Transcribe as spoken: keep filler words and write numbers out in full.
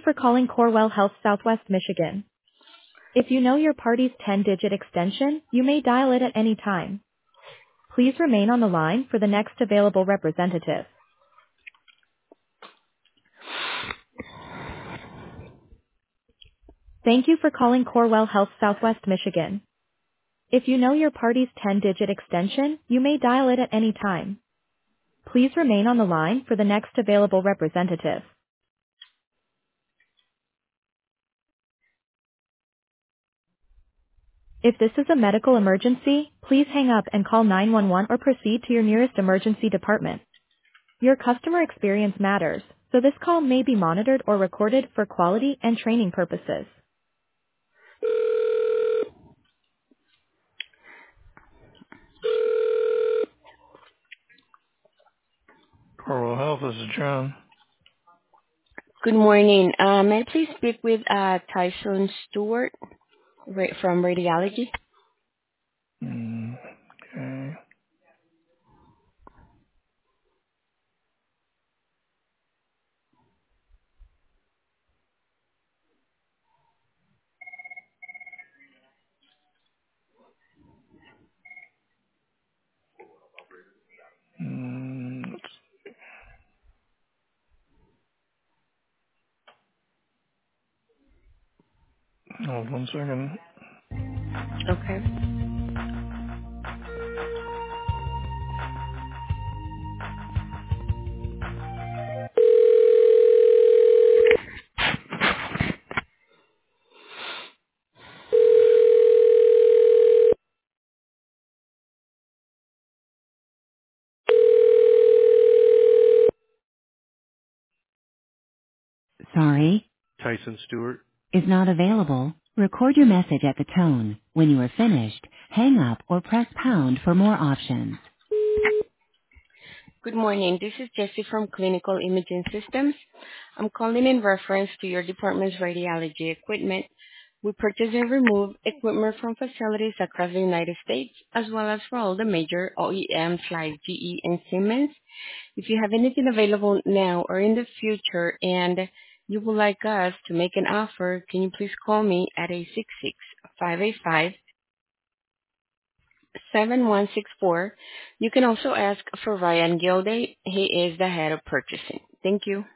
for calling Corewell Health Southwest Michigan. If you know your party's ten-digit extension, you may dial it at any time. Please remain on the line for the next available representative. Thank you for calling Corewell Health Southwest Michigan. If you know your party's ten-digit extension, you may dial it at any time. Please remain on the line for the next available representative. If this is a medical emergency, please hang up and call nine one one or proceed to your nearest emergency department. Your customer experience matters, so this call may be monitored or recorded for quality and training purposes. Corwell Health, this is John. Good morning. Uh, May I please speak with uh, Tyson Stewart ra- from Radiology? Mm, okay. Mm, hold one second. Okay. Sorry, Tyson Stewart. is not available. Record your message at the tone. When you are finished, hang up or press pound for more options. Good morning. This is Jessie from Clinical Imaging Systems. I'm calling in reference to your department's radiology equipment. We purchase and remove equipment from facilities across the United States, as well as for all the major O E Ms like G E and Siemens. If you have anything available now or in the future and you would like us to make an offer, can you please call me at eight six six, five eight five, seven one six four. You can also ask for Ryan Gilday. He is the head of purchasing. Thank you.